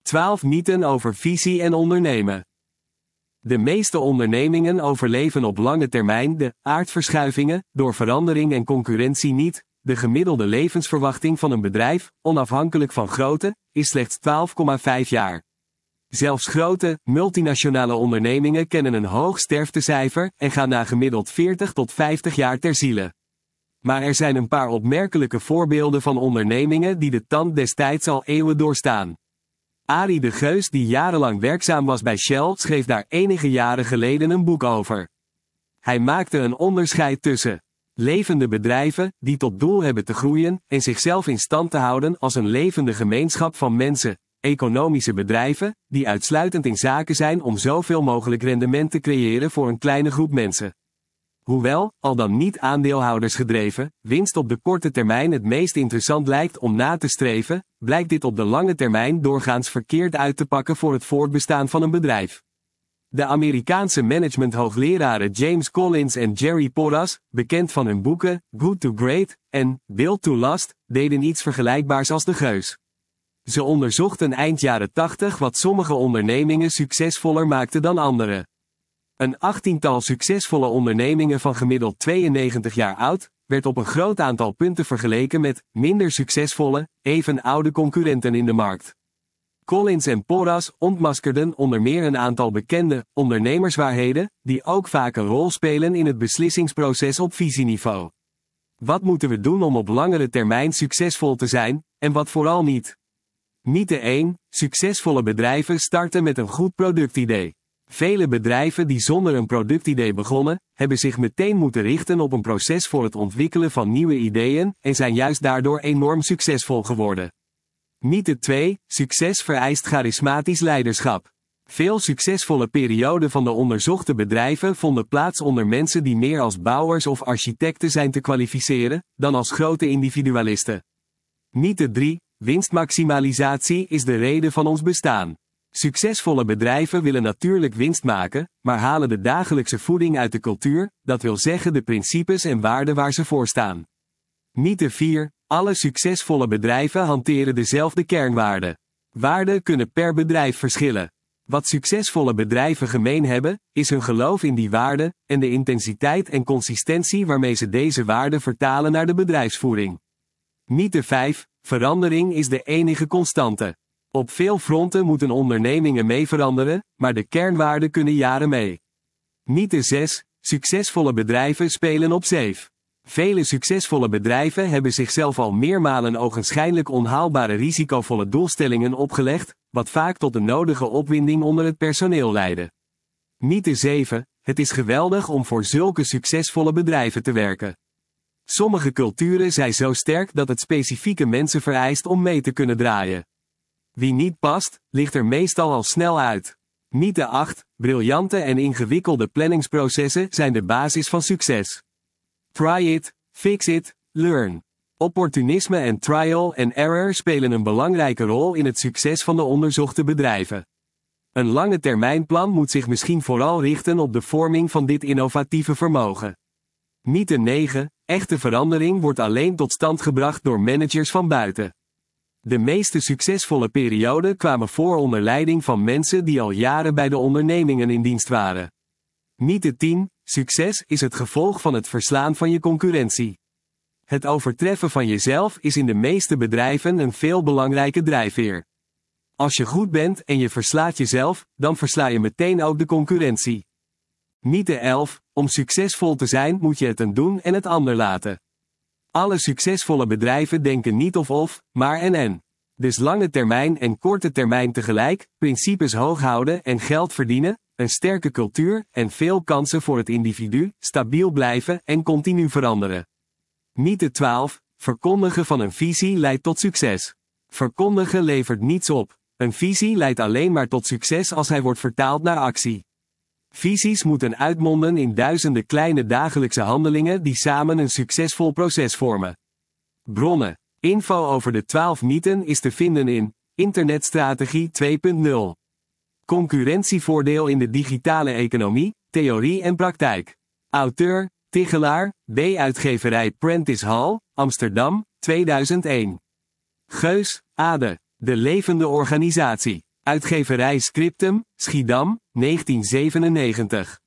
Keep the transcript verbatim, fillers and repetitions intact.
twaalf mythen over visie en ondernemen. De meeste ondernemingen overleven op lange termijn de aardverschuivingen door verandering en concurrentie niet. De gemiddelde levensverwachting van een bedrijf, onafhankelijk van grootte, is slechts twaalf komma vijf jaar. Zelfs grote, multinationale ondernemingen kennen een hoog sterftecijfer en gaan na gemiddeld veertig tot vijftig jaar ter ziele. Maar er zijn een paar opmerkelijke voorbeelden van ondernemingen die de tand des tijds al eeuwen doorstaan. Arie de Geus, die jarenlang werkzaam was bij Shell, schreef daar enige jaren geleden een boek over. Hij maakte een onderscheid tussen levende bedrijven, die tot doel hebben te groeien en zichzelf in stand te houden als een levende gemeenschap van mensen, economische bedrijven, die uitsluitend in zaken zijn om zoveel mogelijk rendement te creëren voor een kleine groep mensen. Hoewel, al dan niet aandeelhoudersgedreven, winst op de korte termijn het meest interessant lijkt om na te streven, blijkt dit op de lange termijn doorgaans verkeerd uit te pakken voor het voortbestaan van een bedrijf. De Amerikaanse managementhoogleraren James Collins en Jerry Porras, bekend van hun boeken Good to Great en Built to Last, deden iets vergelijkbaars als de Geus. Ze onderzochten eind jaren tachtig wat sommige ondernemingen succesvoller maakte dan andere. Een achttiental succesvolle ondernemingen van gemiddeld tweeënnegentig jaar oud, werd op een groot aantal punten vergeleken met minder succesvolle, even oude concurrenten in de markt. Collins en Porras ontmaskerden onder meer een aantal bekende ondernemerswaarheden, die ook vaak een rol spelen in het beslissingsproces op visieniveau. Wat moeten we doen om op langere termijn succesvol te zijn, en wat vooral niet? Mythe één. Succesvolle bedrijven starten met een goed productidee. Vele bedrijven die zonder een productidee begonnen, hebben zich meteen moeten richten op een proces voor het ontwikkelen van nieuwe ideeën en zijn juist daardoor enorm succesvol geworden. Mythe twee. Succes vereist charismatisch leiderschap. Veel succesvolle perioden van de onderzochte bedrijven vonden plaats onder mensen die meer als bouwers of architecten zijn te kwalificeren, dan als grote individualisten. Mythe drie. Winstmaximalisatie is de reden van ons bestaan. Succesvolle bedrijven willen natuurlijk winst maken, maar halen de dagelijkse voeding uit de cultuur, dat wil zeggen de principes en waarden waar ze voor staan. Mythe vier. Alle succesvolle bedrijven hanteren dezelfde kernwaarden. Waarden kunnen per bedrijf verschillen. Wat succesvolle bedrijven gemeen hebben, is hun geloof in die waarden, en de intensiteit en consistentie waarmee ze deze waarden vertalen naar de bedrijfsvoering. Mythe vijf. Verandering is de enige constante. Op veel fronten moeten ondernemingen mee veranderen, maar de kernwaarden kunnen jaren mee. Mythe zes. Succesvolle bedrijven spelen op safe. Vele succesvolle bedrijven hebben zichzelf al meermalen ogenschijnlijk onhaalbare risicovolle doelstellingen opgelegd, wat vaak tot de nodige opwinding onder het personeel leidde. Mythe zeven. Het is geweldig om voor zulke succesvolle bedrijven te werken. Sommige culturen zijn zo sterk dat het specifieke mensen vereist om mee te kunnen draaien. Wie niet past, ligt er meestal al snel uit. Mythe acht. Briljante en ingewikkelde planningsprocessen zijn de basis van succes. Try it, fix it, learn. Opportunisme en trial and error spelen een belangrijke rol in het succes van de onderzochte bedrijven. Een lange termijnplan moet zich misschien vooral richten op de vorming van dit innovatieve vermogen. Mythe negen. Echte verandering wordt alleen tot stand gebracht door managers van buiten. De meeste succesvolle perioden kwamen voor onder leiding van mensen die al jaren bij de ondernemingen in dienst waren. Mythe tien. Succes is het gevolg van het verslaan van je concurrentie. Het overtreffen van jezelf is in de meeste bedrijven een veel belangrijke drijfveer. Als je goed bent en je verslaat jezelf, dan versla je meteen ook de concurrentie. Mythe elf. Om succesvol te zijn moet je het een doen en het ander laten. Alle succesvolle bedrijven denken niet of of, maar en en. Dus lange termijn en korte termijn tegelijk, principes hoog houden en geld verdienen, een sterke cultuur en veel kansen voor het individu, stabiel blijven en continu veranderen. Mythe twaalf. Verkondigen van een visie leidt tot succes. Verkondigen levert niets op. Een visie leidt alleen maar tot succes als hij wordt vertaald naar actie. Visies moeten uitmonden in duizenden kleine dagelijkse handelingen die samen een succesvol proces vormen. Bronnen. Info over de twaalf mythen is te vinden in Internetstrategie twee punt nul. Concurrentievoordeel in de digitale economie, theorie en praktijk. Auteur, Tigelaar, B. Uitgeverij Prentice Hall, Amsterdam, tweeduizend één. Geus, Ade. De levende organisatie. Uitgeverij Scriptum, Schiedam, negentien zevenennegentig.